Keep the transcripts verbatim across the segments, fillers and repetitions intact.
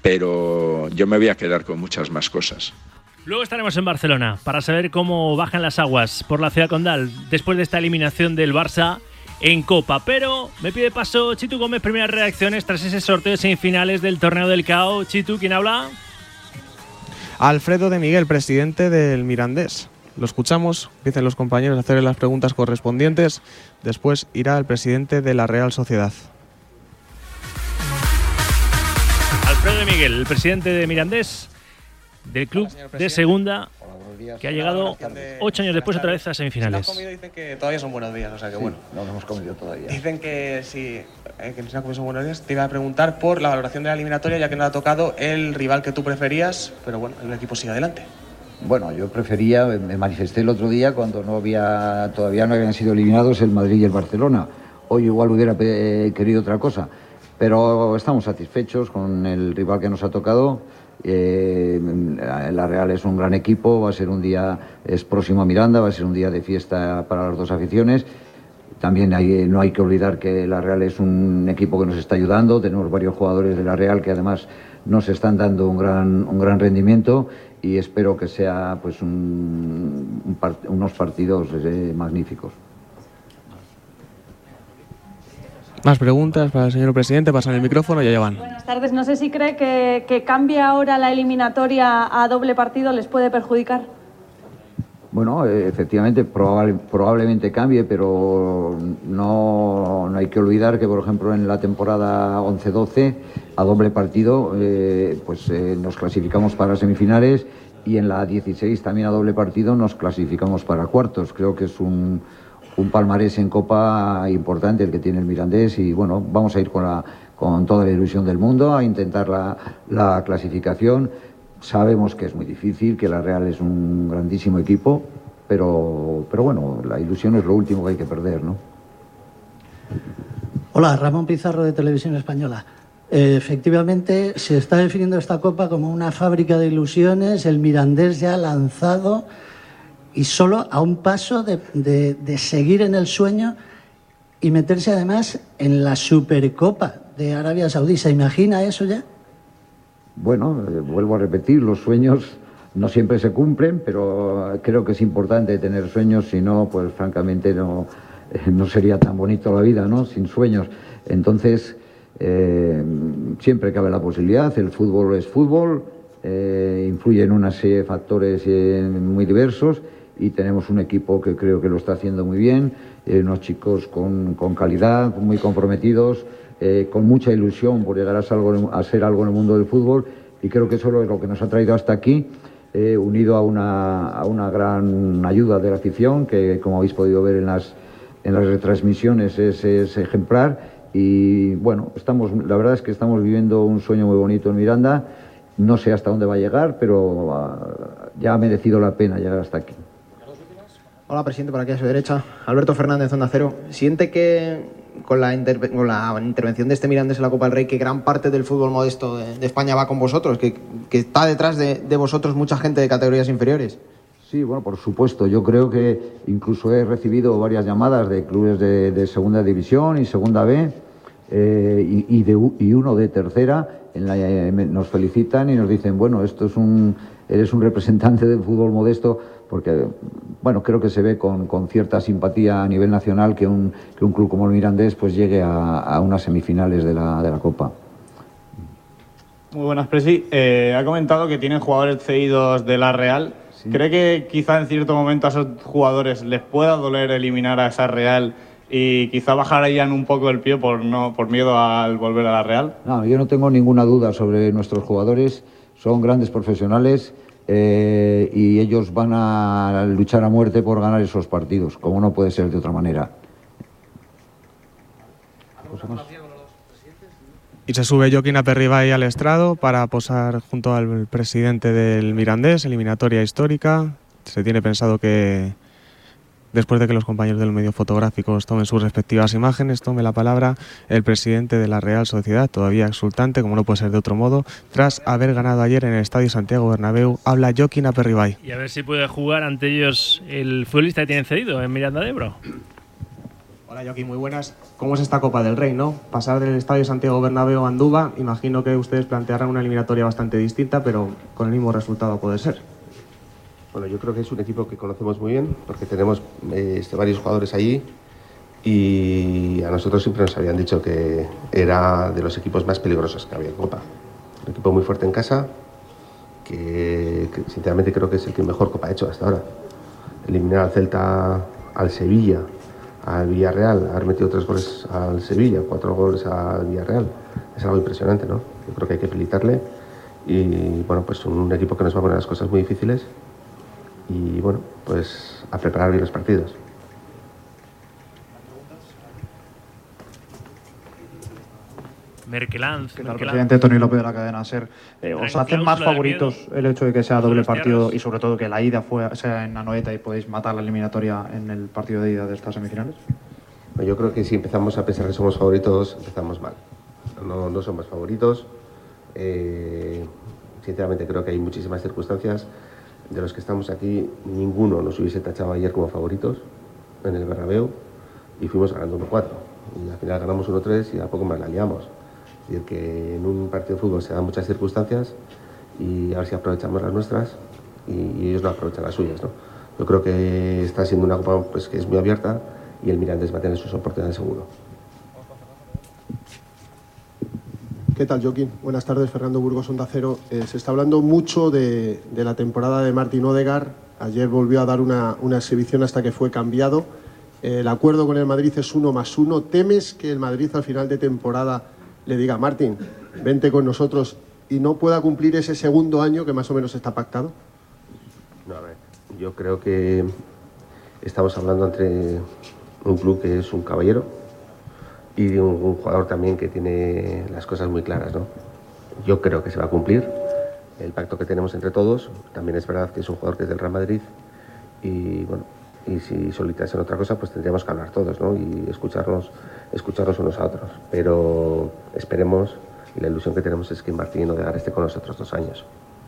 pero yo me voy a quedar con muchas más cosas. Luego estaremos en Barcelona para saber cómo bajan las aguas por la ciudad condal después de esta eliminación del Barça en Copa. Pero me pide paso Chitu Gómez, primeras reacciones tras ese sorteo de semifinales del torneo del C A O. Chitu, ¿quién habla? Alfredo de Miguel, presidente del Mirandés. Lo escuchamos, empiezan los compañeros a hacerle las preguntas correspondientes. Después irá el presidente de la Real Sociedad. Alfredo de Miguel, el presidente de Mirandés, del club de segunda, que ha llegado ocho años después otra vez a semifinales. Si no has comido, dicen que todavía son buenos días, o sea que Sí, bueno. no lo hemos comido todavía. Dicen que sí, eh, que no se han comido son buenos días. Te iba a preguntar por la valoración de la eliminatoria, ya que no ha tocado el rival que tú preferías, pero bueno, el equipo sigue adelante. Bueno, yo prefería, me manifesté el otro día cuando no había, todavía no habían sido eliminados el Madrid y el Barcelona. Hoy igual hubiera eh, querido otra cosa, pero estamos satisfechos con el rival que nos ha tocado. Eh, la Real es un gran equipo, va a ser un día, es próximo a Miranda, va a ser un día de fiesta para las dos aficiones. También hay, no hay que olvidar que la Real es un equipo que nos está ayudando, tenemos varios jugadores de la Real que además nos están dando un gran, un gran rendimiento y espero que sea pues un, un part, unos partidos eh, magníficos. Más preguntas para el señor presidente, pasan el micrófono y allá van. Buenas tardes, no sé si cree que, que cambie ahora la eliminatoria a doble partido, ¿les puede perjudicar? Bueno, efectivamente, probable, probablemente cambie, pero no, no hay que olvidar que, por ejemplo, en la temporada once doce, a doble partido, eh, pues eh, nos clasificamos para semifinales y en la dieciséis también a doble partido nos clasificamos para cuartos. Creo que es un, un palmarés en Copa importante el que tiene el Mirandés y, bueno, vamos a ir con, la, con toda la ilusión del mundo a intentar la, la clasificación. Sabemos que es muy difícil, que la Real es un grandísimo equipo, pero, pero bueno, la ilusión es lo último que hay que perder, ¿no? Hola, Ramón Pizarro de Televisión Española. Eh, efectivamente, se está definiendo esta Copa como una fábrica de ilusiones, el Mirandés ya lanzado y solo a un paso de, de, de seguir en el sueño y meterse además en la Supercopa de Arabia Saudí. ¿Se imagina eso ya? Bueno, eh, vuelvo a repetir, los sueños no siempre se cumplen, pero creo que es importante tener sueños, si no, pues francamente no, eh, no sería tan bonito la vida, ¿no? Sin sueños. Entonces, eh, siempre cabe la posibilidad, el fútbol es fútbol, eh, influye en una serie de factores eh, muy diversos y tenemos un equipo que creo que lo está haciendo muy bien, eh, unos chicos con, con calidad, muy comprometidos, Eh, con mucha ilusión por llegar a ser, algo, a ser algo en el mundo del fútbol y creo que eso es lo que nos ha traído hasta aquí, eh, unido a una, a una gran ayuda de la afición que, como habéis podido ver en las, en las retransmisiones, es, es ejemplar y bueno, estamos, la verdad es que estamos viviendo un sueño muy bonito en Miranda, no sé hasta dónde va a llegar, pero uh, ya ha merecido la pena llegar hasta aquí. Hola, presidente, por aquí a su derecha. Alberto Fernández, Onda Cero. ¿Siente que con la, interve con la intervención de este Mirandés en la Copa del Rey que gran parte del fútbol modesto de, de España va con vosotros, que, que está detrás de, de vosotros mucha gente de categorías inferiores? Sí, bueno, por supuesto. Yo creo que incluso he recibido varias llamadas de clubes de, de segunda división y segunda B eh, y, y, de, y uno de tercera. En la, eh, nos felicitan y nos dicen, bueno, esto es un, eres un representante del fútbol modesto, porque, bueno, creo que se ve con, con cierta simpatía a nivel nacional que un, que un club como el Mirandés pues llegue a, a unas semifinales de la, de la Copa. Muy buenas, Presi. Eh, ha comentado que tienen jugadores cedidos de la Real. Sí. ¿Cree que quizá en cierto momento a esos jugadores les pueda doler eliminar a esa Real y quizá bajar ahí un poco el pie por, no, por miedo al volver a la Real? No, yo no tengo ninguna duda sobre nuestros jugadores. Son grandes profesionales. Eh, y ellos van a luchar a muerte por ganar esos partidos, como no puede ser de otra manera. Y se sube Joaquín Aperribay al estrado para posar junto al presidente del Mirandés, eliminatoria histórica. Se tiene pensado que después de que los compañeros del medio fotográficos tomen sus respectivas imágenes, tome la palabra el presidente de la Real Sociedad, todavía exultante, como no puede ser de otro modo, tras haber ganado ayer en el Estadio Santiago Bernabéu. Habla Joaquín Aperribay. Y a ver si puede jugar ante ellos el futbolista que tienen cedido en Miranda de Ebro. Hola Joaquín, muy buenas. ¿Cómo es esta Copa del Rey, no? Pasar del Estadio Santiago Bernabéu a Andúba, imagino que ustedes plantearán una eliminatoria bastante distinta, pero con el mismo resultado puede ser. Bueno, yo creo que es un equipo que conocemos muy bien, porque tenemos eh, este, varios jugadores allí, y a nosotros siempre nos habían dicho que era de los equipos más peligrosos que había en Copa. Un equipo muy fuerte en casa, que, que sinceramente creo que es el que mejor Copa ha hecho hasta ahora. Eliminar al Celta, al Sevilla, al Villarreal, haber metido tres goles al Sevilla, cuatro goles al Villarreal, es algo impresionante, ¿no? Yo creo que hay que felicitarle, y bueno, pues un equipo que nos va a poner las cosas muy difíciles, y bueno, pues a preparar bien los partidos. Merkelanz, ¿Qué tal, presidente? Tony López de la cadena SER. Eh, ¿Os hacen más favoritos el hecho de que sea doble partido y sobre todo que la ida fue, sea en Anoeta y podéis matar la eliminatoria en el partido de ida de estas semifinales? Yo creo que si empezamos a pensar que somos favoritos, empezamos mal. No, no somos favoritos. Eh, sinceramente creo que hay muchísimas circunstancias. De los que estamos aquí, ninguno nos hubiese tachado ayer como favoritos en el Bernabéu, y fuimos ganando uno cuatro. Y al final ganamos uno tres y a poco más la liamos. Es decir, que en un partido de fútbol se dan muchas circunstancias, y a ver si aprovechamos las nuestras y, y ellos no aprovechan las suyas, ¿no? Yo creo que está siendo una copa pues, que es muy abierta, y el Mirandés va a tener sus oportunidades seguro. ¿Qué tal, Joaquín? Buenas tardes, Fernando Burgos, Onda Cero. Eh, se está hablando mucho de, de la temporada de Martin Odegaard. Ayer volvió a dar una, una exhibición hasta que fue cambiado. Eh, el acuerdo con el Madrid es uno más uno. ¿Temes que el Madrid al final de temporada le diga, Martin, vente con nosotros, y no pueda cumplir ese segundo año que más o menos está pactado? No, a ver, yo creo que estamos hablando entre un club que es un caballero y de un, un jugador también que tiene las cosas muy claras, ¿no? Yo creo que se va a cumplir el pacto que tenemos entre todos. También es verdad que es un jugador que es del Real Madrid, y bueno, y si solicitasen otra cosa, pues tendríamos que hablar todos, ¿no? Y escucharnos, escucharnos unos a otros. Pero esperemos, y la ilusión que tenemos es que Martín Odegaard esté con nosotros dos años.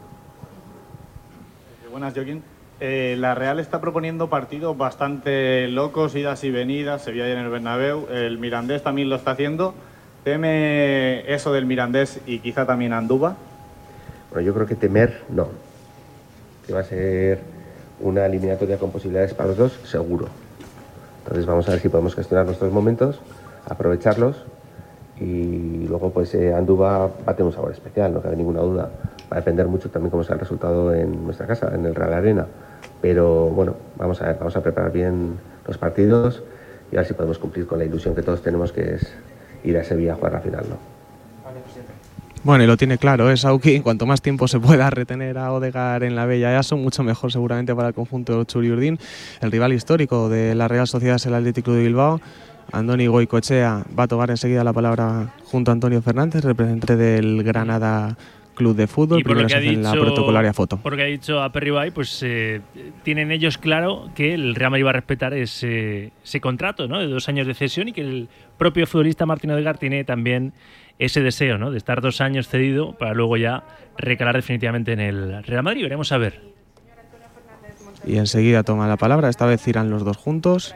Buenas, Joaquín. Eh, la Real está proponiendo partidos bastante locos, idas y venidas. Se vio ayer en el Bernabéu. El Mirandés también lo está haciendo. ¿Teme eso del Mirandés y quizá también Andúba? Bueno, yo creo que temer no. Que va a ser una eliminatoria con posibilidades para los dos, seguro. Entonces vamos a ver si podemos gestionar nuestros momentos, aprovecharlos, y luego pues eh, Andúba va a tener un sabor especial, no cabe ninguna duda. Va a depender mucho también cómo sea el resultado en nuestra casa, en el Real Arena. Pero bueno, vamos a ver, vamos a preparar bien los partidos y a ver si podemos cumplir con la ilusión que todos tenemos, que es ir a Sevilla a jugar la final, ¿no? Bueno, y lo tiene claro, es Sauki. Cuanto más tiempo se pueda retener a Odegaard en la Bella Easo, mucho mejor seguramente para el conjunto de Txuri-Urdin. El rival histórico de la Real Sociedad es el Athletic Club de Bilbao. Andoni Goicoechea va a tomar enseguida la palabra junto a Antonio Fernández, representante del Granada Club de Fútbol. Y por lo Primero que se ha hace dicho, la protocolaria foto. Por lo que ha dicho Aperribay, pues eh, tienen ellos claro que el Real Madrid va a respetar ese, ese contrato, ¿no?, de dos años de cesión, y que el propio futbolista Martin Odegaard tiene también ese deseo, ¿no?, de estar dos años cedido para luego ya recalar definitivamente en el Real Madrid. Veremos a ver. Y enseguida toma la palabra, esta vez irán los dos juntos.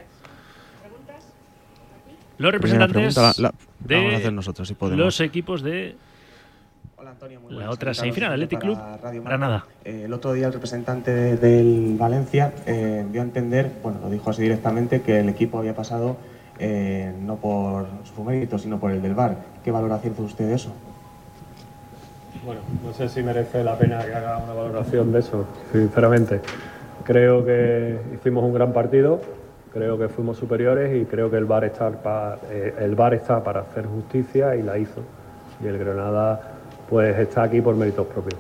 Los representantes pregunta, la, la, de vamos a hacer nosotros, si podemos. los equipos de la otra semifinal, Athletic Club Granada. Eh, el otro día el representante de, del Valencia eh, dio a entender, bueno, lo dijo así directamente, que el equipo había pasado eh, no por su mérito, sino por el del V A R. ¿Qué valoración hace usted de eso? Bueno, no sé si merece la pena que haga una valoración de eso, sinceramente. Creo que hicimos un gran partido, creo que fuimos superiores, y creo que el V A R está para, eh, el V A R está para hacer justicia, y la hizo. Y el Granada pues está aquí por méritos propios.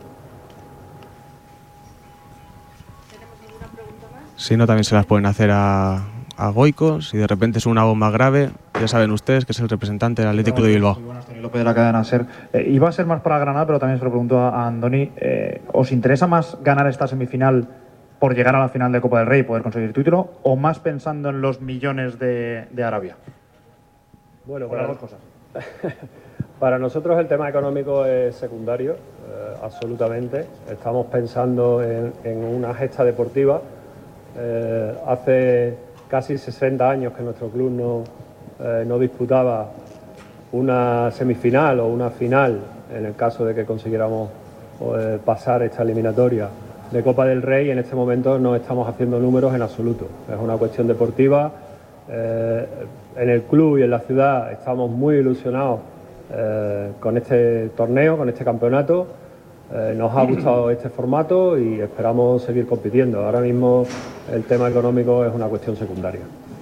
Si no, también se las pueden hacer a, a Goico. Si de repente es una bomba grave, ya saben ustedes que es el representante del Athletic Club de Bilbao. Muy buenas, Tony López de la cadena SER. Eh, iba a ser más para Granada, pero también se lo pregunto a, a Andoni. Eh, ¿Os interesa más ganar esta semifinal por llegar a la final de Copa del Rey y poder conseguir título, o más pensando en los millones de, de Arabia? Bueno, por las dos cosas. Para nosotros el tema económico es secundario, eh, absolutamente. Estamos pensando en, en una gesta deportiva. Eh, hace casi sesenta años que nuestro club no, eh, no disputaba una semifinal o una final, en el caso de que consiguiéramos eh, pasar esta eliminatoria de Copa del Rey, en este momento no estamos haciendo números en absoluto. Es una cuestión deportiva. Eh, en el club y en la ciudad estamos muy ilusionados eh, con este torneo, con este campeonato. Eh, nos ha gustado este formato y esperamos seguir compitiendo. Ahora mismo el tema económico es una cuestión secundaria.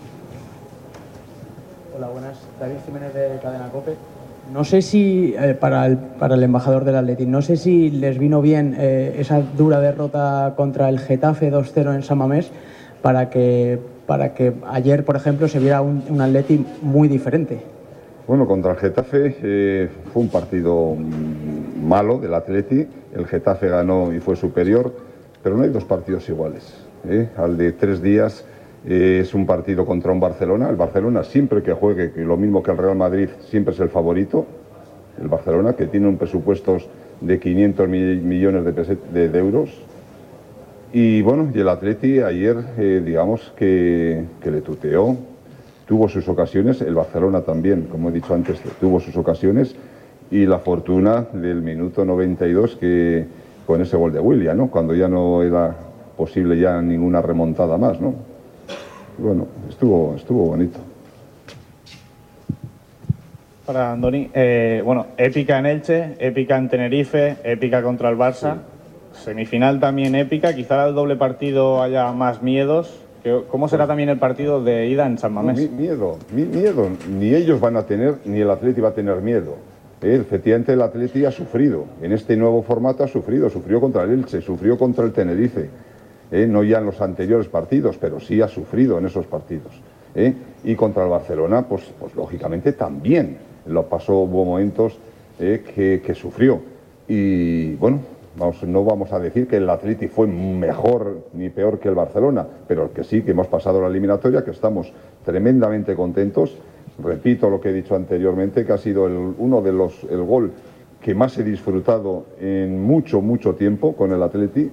Hola, buenas. David Jiménez de Cadena COPE. No sé si, eh, para, el, para el embajador del Athletic, no sé si les vino bien eh, esa dura derrota contra el Getafe dos cero en San Mamés para que, para que ayer, por ejemplo, se viera un, un Athletic muy diferente. Bueno, contra el Getafe eh, fue un partido malo del Athletic. El Getafe ganó y fue superior, pero no hay dos partidos iguales. ¿eh? Al de tres días eh, es un partido contra un Barcelona. El Barcelona, siempre que juegue, que lo mismo que el Real Madrid, siempre es el favorito. El Barcelona, que tiene un presupuesto de quinientos millones de, peset, de, de euros. Y bueno, y el Athletic ayer, eh, digamos que, que le tuteó. Tuvo sus ocasiones, el Barcelona también, como he dicho antes, tuvo sus ocasiones, y la fortuna del minuto noventa y dos que con ese gol de Willian, ¿no? Cuando ya no era posible ya ninguna remontada más, ¿no? Bueno, estuvo, estuvo bonito. Para Andoni, eh, bueno, épica en Elche, épica en Tenerife, épica contra el Barça, sí. Semifinal también épica, quizá el doble partido haya más miedos. ¿Cómo será también el partido de ida en San Mamés? Mi, miedo, mi, miedo. Ni ellos van a tener, ni el Atleti va a tener miedo. Eh, efectivamente, el Atleti ha sufrido. En este nuevo formato ha sufrido. Sufrió contra el Elche, sufrió contra el Tenerife. Eh, no ya en los anteriores partidos, pero sí ha sufrido en esos partidos. Eh, y contra el Barcelona, pues, pues lógicamente también lo pasó, hubo momentos eh, que, que sufrió. Y bueno, Vamos, no vamos a decir que el Atleti fue mejor ni peor que el Barcelona, pero que sí, que hemos pasado la eliminatoria, que estamos tremendamente contentos. Repito lo que he dicho anteriormente, que ha sido el, uno de los, el gol que más he disfrutado en mucho, mucho tiempo con el Atleti.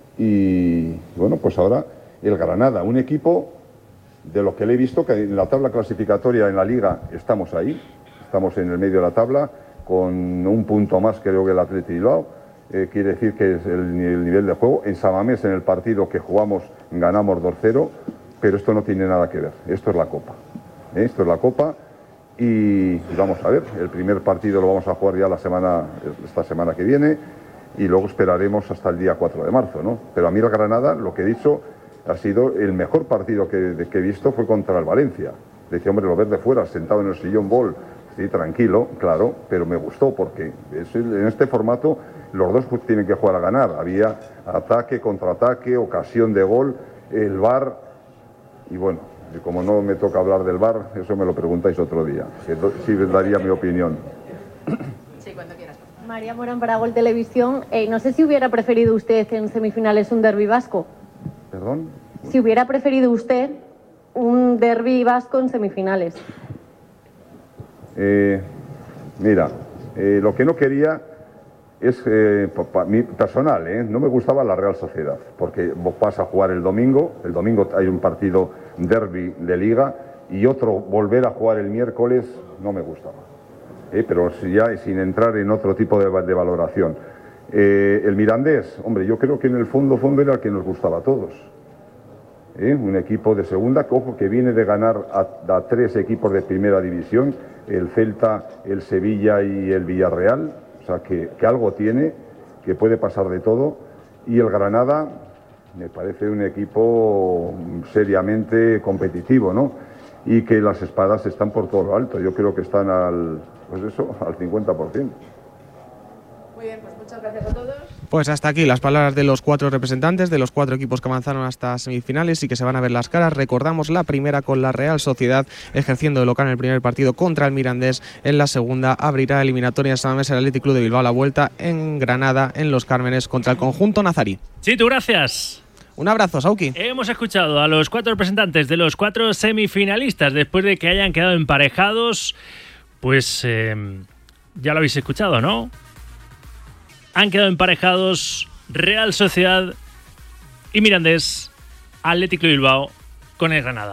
Y bueno, pues ahora el Granada, un equipo de lo que le he visto, que en la tabla clasificatoria en la Liga estamos ahí, estamos en el medio de la tabla, con un punto más creo que el Atleti Bilbao. Eh, quiere decir que es el, el nivel de juego. En San Mamés, en el partido que jugamos, ganamos dos cero, pero esto no tiene nada que ver. Esto es la Copa. ¿eh? Esto es la Copa y vamos a ver. El primer partido lo vamos a jugar ya la semana, esta semana que viene, y luego esperaremos hasta el día cuatro de marzo, ¿no? Pero a mí el Granada, lo que he dicho, ha sido el mejor partido que, de, que he visto fue contra el Valencia. Decía, hombre, lo ves de fuera, sentado en el sillón bol, sí, tranquilo, claro, pero me gustó porque es, en este formato los dos pues, tienen que jugar a ganar. Había ataque, contraataque, ocasión de gol, el V A R, y bueno, y como no me toca hablar del V A R, eso me lo preguntáis otro día, que sí les daría mi opinión. Sí, cuando quieras. María Morán para Gol Televisión. Eh, no sé si hubiera preferido usted en semifinales un derbi vasco. ¿Perdón? Si hubiera preferido usted un derbi vasco en semifinales. Eh, mira, eh, lo que no quería es eh, pa, mi personal, ¿eh? No me gustaba la Real Sociedad, porque vos vas a jugar el domingo, el domingo hay un partido derbi de Liga y otro volver a jugar el miércoles, no me gustaba. Eh, pero ya sin entrar en otro tipo de, de valoración. Eh, el Mirandés, hombre, yo creo que en el fondo, fondo era el que nos gustaba a todos. Eh, un equipo de segunda, que, ojo, que viene de ganar a, a tres equipos de primera división, el Celta, el Sevilla y el Villarreal. O sea, que, que algo tiene, que puede pasar de todo. Y el Granada me parece un equipo seriamente competitivo, ¿no? Y que las espadas están por todo lo alto. Yo creo que están al, pues eso, al cincuenta por ciento. Muy bien, pues muchas gracias a todos. Pues hasta aquí las palabras de los cuatro representantes de los cuatro equipos que avanzaron hasta semifinales y que se van a ver las caras. Recordamos la primera con la Real Sociedad ejerciendo de local en el primer partido contra el Mirandés. En la segunda abrirá eliminatoria en San Mamés el Athletic Club de Bilbao, la vuelta en Granada, en Los Cármenes, contra el conjunto nazarí. Sí, tú, gracias. Un abrazo, Sauki. Hemos escuchado a los cuatro representantes de los cuatro semifinalistas después de que hayan quedado emparejados. Pues eh, ya lo habéis escuchado, ¿no? Han quedado emparejados Real Sociedad y Mirandés, Athletic Club Bilbao con el Granada.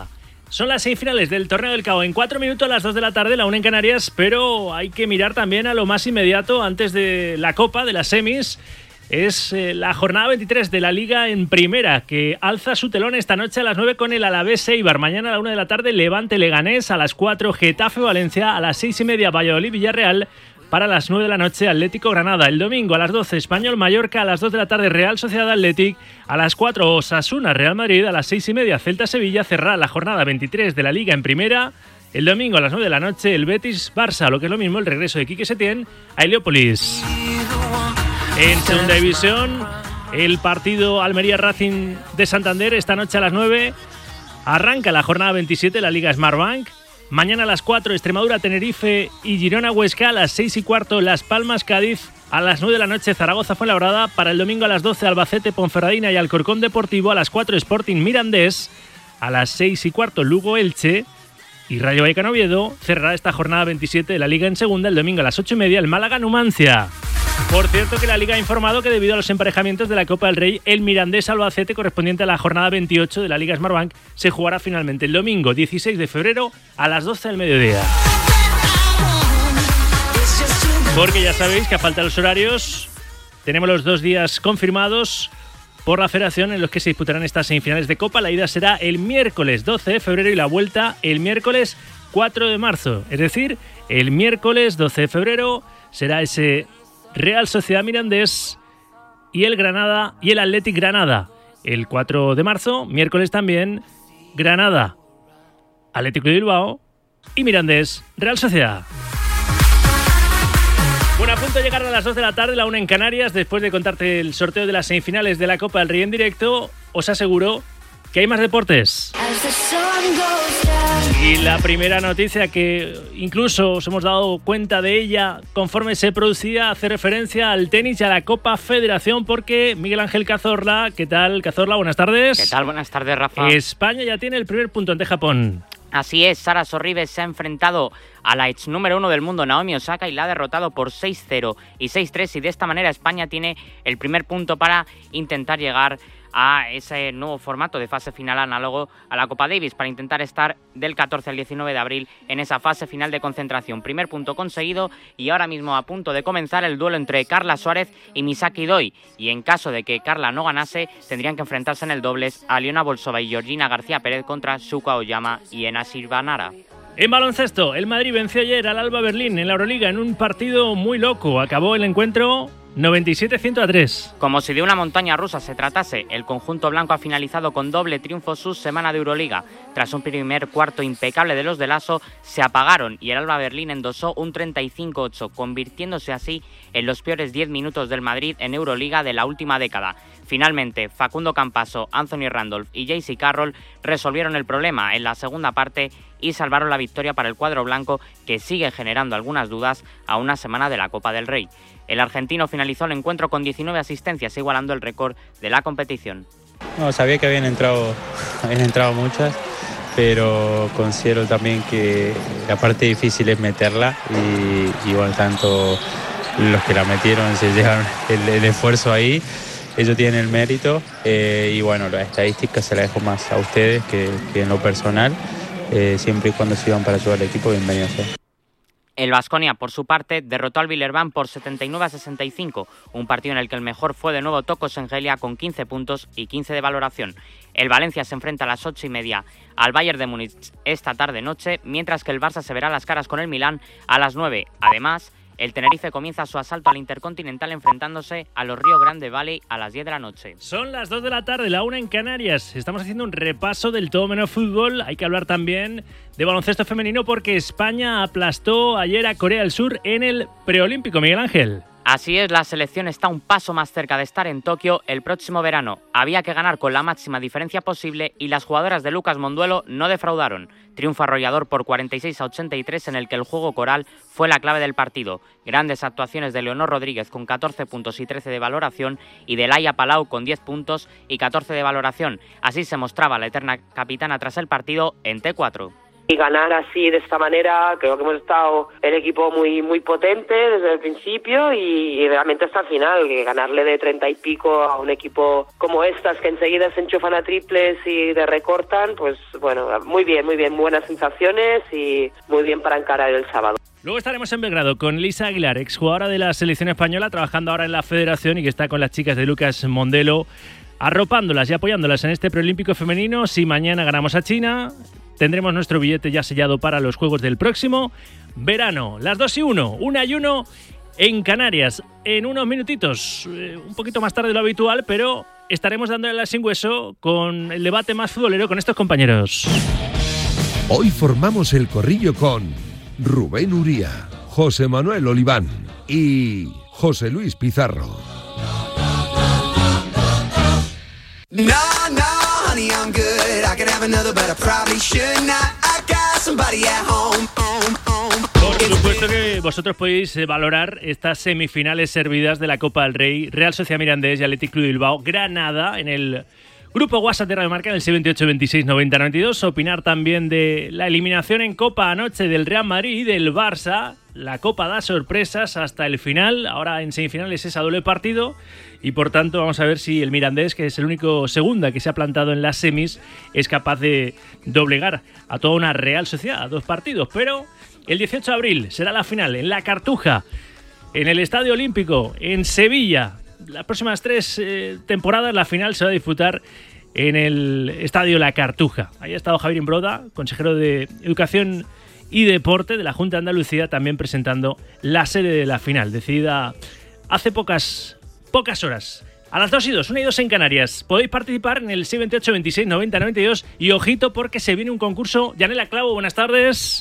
Son las semifinales del Torneo del Cao en cuatro minutos a las dos de la tarde, la una en Canarias, pero hay que mirar también a lo más inmediato antes de la Copa, de las semis. Es eh, la jornada veintitrés de la Liga en Primera, que alza su telón esta noche a las nueve con el Alavés Eibar. Mañana a la una de la tarde, Levante Leganés, a las cuatro Getafe Valencia, a las seis y media Valladolid Villarreal, para las nueve de la noche Atlético Granada. El domingo a las doce Español Mallorca, a las dos de la tarde Real Sociedad Athletic, a las cuatro Osasuna Real Madrid, a las seis y media Celta Sevilla. Cerrará la jornada veintitrés de la Liga en Primera. El domingo a las nueve de la noche el Betis Barça, lo que es lo mismo el regreso de Quique Setién a Heliópolis. En segunda división, el partido Almería Racing de Santander esta noche a las nueve. Arranca la jornada veintisiete de la Liga Smartbank. Mañana a las cuatro, Extremadura, Tenerife y Girona Huesca. A las seis y cuarto, Las Palmas, Cádiz. A las nueve de la noche, Zaragoza, Fuenlabrada. Para el domingo a las doce, Albacete, Ponferradina y Alcorcón Deportivo. A las cuatro, Sporting Mirandés. A las seis y cuarto, Lugo, Elche. Y Rayo Vallecano Oviedo cerrará esta jornada veintisiete de la Liga en segunda. El domingo a las ocho y media, el Málaga Numancia. Por cierto que la Liga ha informado que debido a los emparejamientos de la Copa del Rey, el Mirandés Albacete, correspondiente a la jornada veintiocho de la Liga Smartbank, se jugará finalmente el domingo dieciséis de febrero a las doce del mediodía. Porque ya sabéis que a falta de los horarios, tenemos los dos días confirmados por la Federación en los que se disputarán estas semifinales de Copa. La ida será el miércoles doce de febrero y la vuelta el miércoles cuatro de marzo. Es decir, el miércoles doce de febrero será ese Real Sociedad Mirandés y el Granada y el Athletic Granada. El cuatro de marzo, miércoles también, Granada, Atlético de Bilbao y Mirandés, Real Sociedad. Bueno, a punto de llegar a las dos de la tarde, la una en Canarias. Después de contarte el sorteo de las semifinales de la Copa del Rey en directo, os aseguro que hay más deportes. Y la primera noticia, que incluso os hemos dado cuenta de ella conforme se producía, hace referencia al tenis y a la Copa Federación, porque Miguel Ángel Cazorla, ¿qué tal, Cazorla? Buenas tardes. ¿Qué tal? Buenas tardes, Rafa. España ya tiene el primer punto ante Japón. Así es, Sara Sorribes se ha enfrentado a la ex número uno del mundo, Naomi Osaka, y la ha derrotado por seis cero y seis tres, y de esta manera España tiene el primer punto para intentar llegar a ese nuevo formato de fase final análogo a la Copa Davis, para intentar estar del catorce al diecinueve de abril en esa fase final de concentración. Primer punto conseguido, y ahora mismo a punto de comenzar el duelo entre Carla Suárez y Misaki Doi, y en caso de que Carla no ganase, tendrían que enfrentarse en el dobles a Aliona Bolsova y Georgina García Pérez contra Shuka Oyama y Ena Shirvanara. En baloncesto, el Madrid venció ayer al Alba Berlín en la Euroliga en un partido muy loco. Acabó el encuentro noventa y siete a ciento tres. Como si de una montaña rusa se tratase, el conjunto blanco ha finalizado con doble triunfo su semana de Euroliga. Tras un primer cuarto impecable de los de Lasso, se apagaron y el Alba Berlín endosó un treinta y cinco a ocho, convirtiéndose así en los peores diez minutos del Madrid en Euroliga de la última década. Finalmente, Facundo Campaso, Anthony Randolph y J C Carroll resolvieron el problema en la segunda parte y salvaron la victoria para el cuadro blanco, que sigue generando algunas dudas a una semana de la Copa del Rey. El argentino finalizó el encuentro con diecinueve asistencias, igualando el récord de la competición. No, sabía que habían entrado, habían entrado muchas, pero considero también que la parte difícil es meterla y, y bueno, tanto los que la metieron se llevaron el, el esfuerzo ahí. Ellos tienen el mérito eh, y bueno, las estadísticas se las dejo más a ustedes que, que en lo personal. Eh, siempre y cuando sirvan para ayudar al equipo, bienvenido sea. El Baskonia, por su parte, derrotó al Villerban por setenta y nueve a sesenta y cinco, un partido en el que el mejor fue de nuevo Toko Sengelia con quince puntos y quince de valoración. El Valencia se enfrenta a las ocho y media al Bayern de Múnich esta tarde-noche, mientras que el Barça se verá las caras con el Milán a las nueve. Además, el Tenerife comienza su asalto al Intercontinental enfrentándose a los Rio Grande Valley a las diez de la noche. Son las dos de la tarde, la una en Canarias. Estamos haciendo un repaso del todo menos fútbol. Hay que hablar también de baloncesto femenino, porque España aplastó ayer a Corea del Sur en el preolímpico. Miguel Ángel. Así es, la selección está un paso más cerca de estar en Tokio el próximo verano. Había que ganar con la máxima diferencia posible y las jugadoras de Lucas Monduelo no defraudaron. Triunfo arrollador por cuarenta y seis a ochenta y tres, en el que el juego coral fue la clave del partido. Grandes actuaciones de Leonor Rodríguez con catorce puntos y trece de valoración, y de Laia Palau con diez puntos y catorce de valoración. Así se mostraba la eterna capitana tras el partido en T cuatro. y ganar así de esta manera. Creo que hemos estado el equipo muy muy potente desde el principio y, y realmente hasta el final, que ganarle de treinta y pico a un equipo como estas que enseguida se enchufan a triples y de recortan, pues bueno, muy bien, muy bien, buenas sensaciones y muy bien para encarar el sábado. Luego estaremos en Belgrado con Lisa Aguilar, exjugadora de la selección española, trabajando ahora en la federación y que está con las chicas de Lucas Mondelo, arropándolas y apoyándolas en este preolímpico femenino. Si mañana ganamos a China, tendremos nuestro billete ya sellado para los Juegos del próximo verano. Las dos y uno, una y uno en Canarias. En unos minutitos, eh, un poquito más tarde de lo habitual, pero estaremos dándole la sin hueso con el debate más futbolero con estos compañeros. Hoy formamos el corrillo con Rubén Uría, José Manuel Oliván y José Luis Pizarro. No, no, honey, I'm good. I could have another, but I probably should not. I got somebody at home, home, home. Por supuesto que vosotros podéis valorar estas semifinales servidas de la Copa del Rey, Real Sociedad Mirandés y Athletic Club de Bilbao, Granada, en el grupo WhatsApp de Radio Marca, en el seis veintiocho veintiséis noventa noventa y dos. Opinar también de la eliminación en Copa anoche del Real Madrid y del Barça. La Copa da sorpresas hasta el final. Ahora en semifinales es a doble partido. Y por tanto vamos a ver si el Mirandés, que es el único segunda que se ha plantado en las semis, es capaz de doblegar a toda una Real Sociedad a dos partidos. Pero el dieciocho de abril será la final en La Cartuja, en el Estadio Olímpico, en Sevilla. Las próximas tres eh, temporadas la final se va a disputar en el Estadio La Cartuja. Ahí ha estado Javier Imbroda, consejero de Educación y Deporte de la Junta de Andalucía, también presentando la sede de la final, decidida hace pocas, pocas horas. A las dos y dos, una y dos en Canarias. Podéis participar en el seis veintiocho veintiséis noventa noventa y dos y ojito porque se viene un concurso. Yanela Clavo, buenas tardes.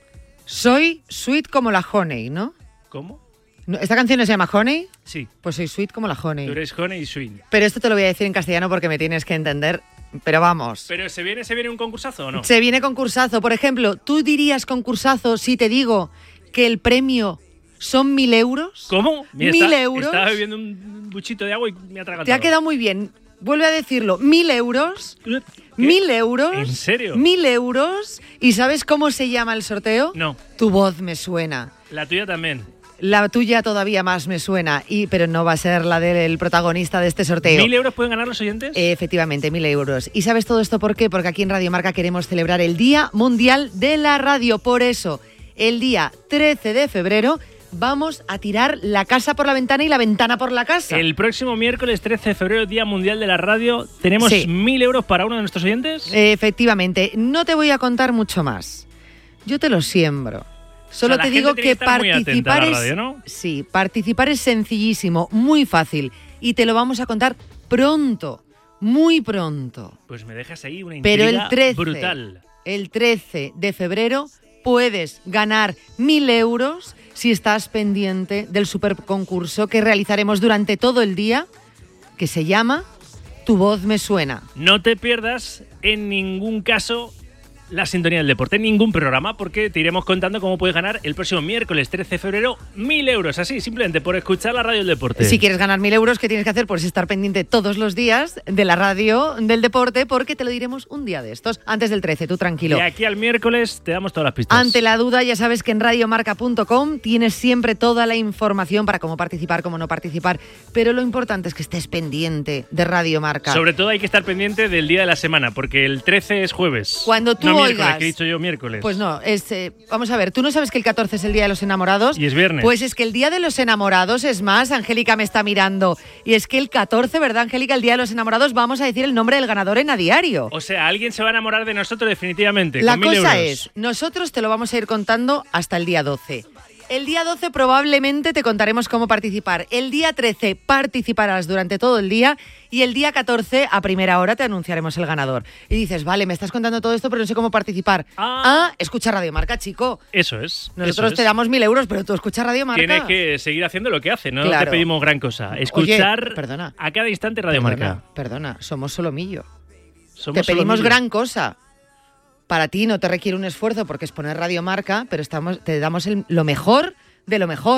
Soy sweet como la honey, ¿no? ¿Cómo? No, ¿esta canción no se llama Honey? Sí. Pues soy sweet como la honey. Tú eres honey y sweet. Pero esto te lo voy a decir en castellano porque me tienes que entender. Pero vamos. ¿Pero se viene, se viene un concursazo o no? Se viene concursazo. Por ejemplo, ¿tú dirías concursazo si te digo que el premio son mil euros? ¿Cómo? Mira, ¿Mil está, euros? Estaba bebiendo un buchito de agua y me ha tragado. Te ha quedado muy bien. Vuelve a decirlo. ¿Mil euros? ¿Qué? ¿Mil euros? ¿En serio? ¿Mil euros? ¿Y sabes cómo se llama el sorteo? No. Tu voz me suena. La tuya también. La tuya todavía más me suena, y pero no va a ser la del protagonista de este sorteo. ¿Mil euros pueden ganar los oyentes? Eh, efectivamente, mil euros. ¿Y sabes todo esto por qué? Porque aquí en Radio Marca queremos celebrar el Día Mundial de la Radio. Por eso, el día trece de febrero vamos a tirar la casa por la ventana y la ventana por la casa. El próximo miércoles trece de febrero, Día Mundial de la Radio, ¿tenemos sí. mil euros para uno de nuestros oyentes? Eh, efectivamente. No te voy a contar mucho más. Yo te lo siembro. Solo o sea, te digo que, que participar a la es radio, ¿no? sí, participar es sencillísimo, muy fácil, y te lo vamos a contar pronto, muy pronto. Pues me dejas ahí una intriga Pero el trece, brutal. El trece de febrero puedes ganar mil euros si estás pendiente del superconcurso que realizaremos durante todo el día, que se llama Tu voz me suena. No te pierdas en ningún caso la sintonía del deporte, ningún programa, porque te iremos contando cómo puedes ganar el próximo miércoles trece de febrero mil euros, así, simplemente por escuchar la radio del deporte. Si quieres ganar mil euros, ¿qué tienes que hacer? Pues estar pendiente todos los días de la radio del deporte, porque te lo diremos un día de estos, antes del trece, tú tranquilo. Y aquí al miércoles te damos todas las pistas. Ante la duda, ya sabes que en radiomarca punto com tienes siempre toda la información para cómo participar, cómo no participar, pero lo importante es que estés pendiente de Radio Marca. Sobre todo hay que estar pendiente del día de la semana, porque el trece es jueves. Cuando tú no, oigas, miércoles, que he dicho yo miércoles. Pues no, es, eh, vamos a ver, ¿tú no sabes que el catorce es el Día de los Enamorados? Y es viernes. Pues es que el Día de los Enamorados, es más, Angélica me está mirando, y es que el catorce, ¿verdad, Angélica? El Día de los Enamorados vamos a decir el nombre del ganador en A Diario. O sea, alguien se va a enamorar de nosotros definitivamente. La con mil cosa euros. es, nosotros te lo vamos a ir contando hasta el día doce. El día doce probablemente te contaremos cómo participar. El día trece participarás durante todo el día y el día catorce a primera hora te anunciaremos el ganador. Y dices, vale, me estás contando todo esto pero no sé cómo participar. Ah, ah escucha Radio Marca, chico. Eso es. Nosotros eso te es. damos mil euros, pero tú escucha Radio Marca. Tienes que seguir haciendo lo que hace, no claro. te pedimos gran cosa. Escuchar Oye, perdona. a cada instante Radio perdona, Marca. Perdona, somos solomillo. Somos te pedimos solomillo. gran cosa. Para ti no te requiere un esfuerzo porque es poner Radio Marca, pero estamos, te damos el, lo mejor de lo mejor.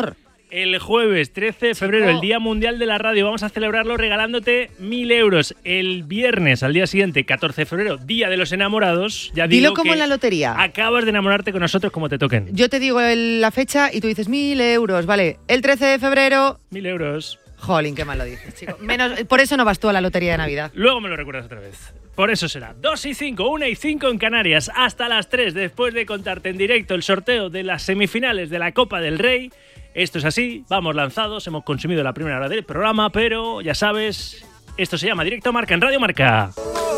El jueves trece de febrero, el Día Mundial de la Radio. Vamos a celebrarlo regalándote mil euros. El viernes, al día siguiente, catorce de febrero, Día de los Enamorados. Ya digo Dilo como que en la lotería. Acabas de enamorarte con nosotros como te toquen. Yo te digo el- la fecha y tú dices mil euros, vale. El trece de febrero... Mil euros. Jolín, qué mal lo dices, chico. Menos, por eso no vas tú a la lotería de Navidad. Luego me lo recuerdas otra vez. Por eso será dos y cinco, una y cinco en Canarias, hasta las tres, después de contarte en directo el sorteo de las semifinales de la Copa del Rey. Esto es así, vamos lanzados, hemos consumido la primera hora del programa, pero ya sabes, esto se llama Directo Marca en Radio Marca.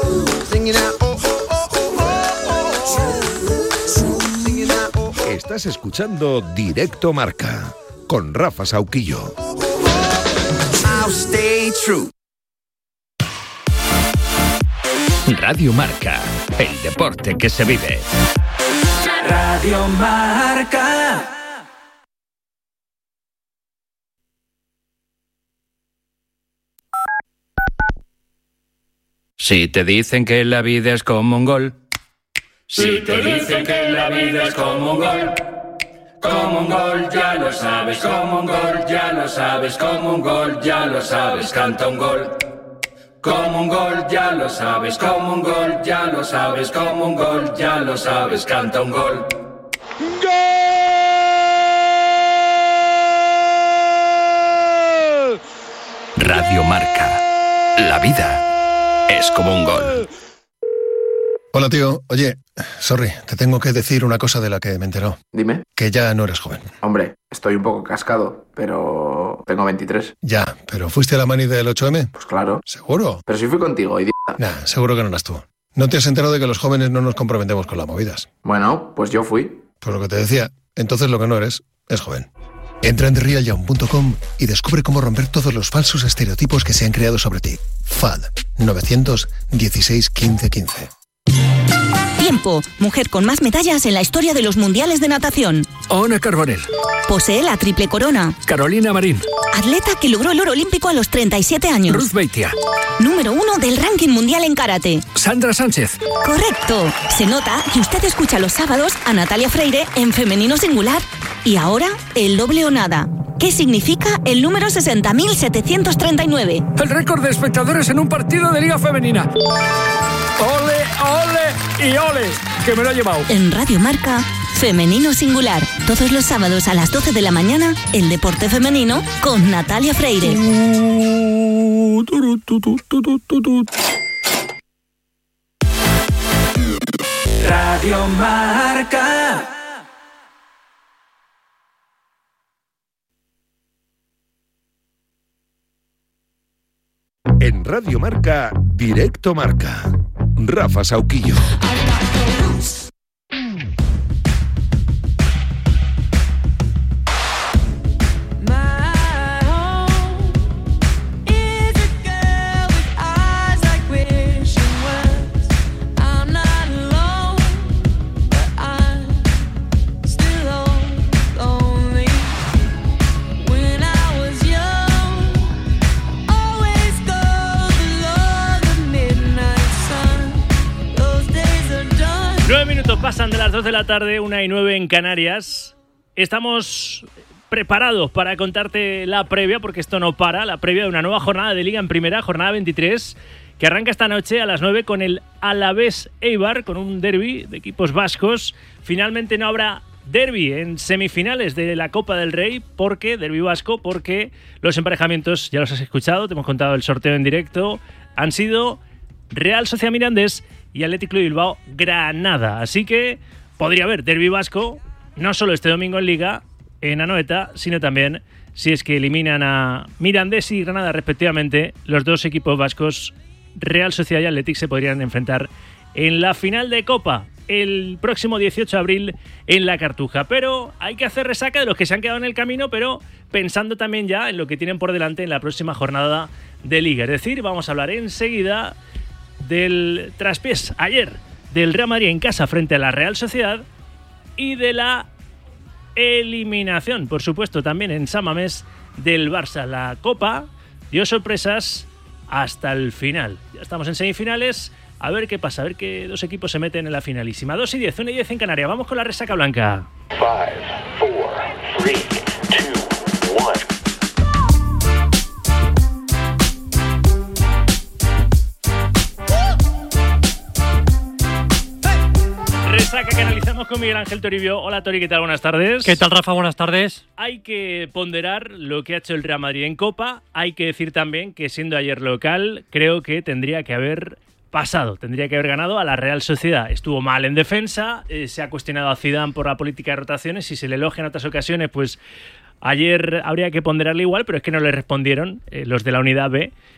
Estás escuchando Directo Marca con Rafa Sauquillo. Radio Marca, el deporte que se vive. Radio Marca. Si te dicen que la vida es como un gol. Si te dicen que la vida es como un gol, como un gol, ya lo sabes, como un gol, ya lo sabes, como un gol, ya lo sabes, canta un gol. Como un gol, ya lo sabes, como un gol, ya lo sabes, como un gol, ya lo sabes, canta un gol. Radio Marca, la vida es como un gol. Hola, tío. Oye, sorry, te tengo que decir una cosa de la que me he enterado. Dime. Que ya no eres joven. Hombre, estoy un poco cascado, pero tengo veintitrés. Ya, pero ¿fuiste a la mani del ocho eme? Pues claro. ¿Seguro? Pero si fui contigo, idiota. Nah, seguro que no eras tú. ¿No te has enterado de que los jóvenes no nos comprometemos con las movidas? Bueno, pues yo fui. Pues lo que te decía, entonces lo que no eres es joven. Entra en the real young punto com y descubre cómo romper todos los falsos estereotipos que se han creado sobre ti. F A D nueve uno seis quince quince. Tiempo, mujer con más medallas en la historia de los mundiales de natación. Ona Carbonell. Posee la triple corona. Carolina Marín. Atleta que logró el oro olímpico a los treinta y siete años. Ruth Beitia. Número uno del ranking mundial en karate. Sandra Sánchez. Correcto. Se nota que usted escucha los sábados a Natalia Freire en femenino singular. Y ahora, el doble o nada. ¿Qué significa el número sesenta mil setecientos treinta y nueve? El récord de espectadores en un partido de Liga Femenina. ¡Ole, ole y ole! Que me lo he llevado. En Radio Marca, femenino singular. Todos los sábados a las doce de la mañana, el deporte femenino con Natalia Freire. Radio Marca. En Radio Marca, Directo Marca. Rafa Sauquillo. Nueve minutos pasan de las dos de la tarde, una y nueve en Canarias. Estamos preparados para contarte la previa, porque esto no para, la previa de una nueva jornada de Liga en Primera, jornada veintitrés, que arranca esta noche a las nueve con el Alavés Eibar, con un derbi de equipos vascos. Finalmente no habrá derbi en semifinales de la Copa del Rey, porque derbi vasco, porque los emparejamientos, ya los has escuchado, te hemos contado el sorteo en directo, han sido Real Sociedad Mirandés y Athletic Club Bilbao Granada. Así que podría haber derbi vasco, no solo este domingo en Liga, en Anoeta, sino también si es que eliminan a Mirandés y Granada respectivamente. Los dos equipos vascos, Real Sociedad y Athletic, se podrían enfrentar en la final de Copa el próximo dieciocho de abril en La Cartuja. Pero hay que hacer resaca de los que se han quedado en el camino, pero pensando también ya en lo que tienen por delante en la próxima jornada de Liga. Es decir, vamos a hablar enseguida del traspiés ayer del Real Madrid en casa frente a la Real Sociedad y de la eliminación, por supuesto, también en San Mamés del Barça. La Copa dio sorpresas hasta el final. Ya estamos en semifinales, a ver qué pasa, a ver qué dos equipos se meten en la finalísima. dos y diez, una y diez en Canarias. Vamos con la resaca blanca. five, four, three, two, resaca que analizamos con Miguel Ángel Toribio. Hola Tori, ¿qué tal? Buenas tardes. ¿Qué tal, Rafa? Buenas tardes. Hay que ponderar lo que ha hecho el Real Madrid en Copa. Hay que decir también que siendo ayer local, creo que tendría que haber pasado, tendría que haber ganado a la Real Sociedad. Estuvo mal en defensa, eh, se ha cuestionado a Zidane por la política de rotaciones. Si se le elogia en otras ocasiones, pues ayer habría que ponderarle igual, pero es que no le respondieron eh, los de la Unidad B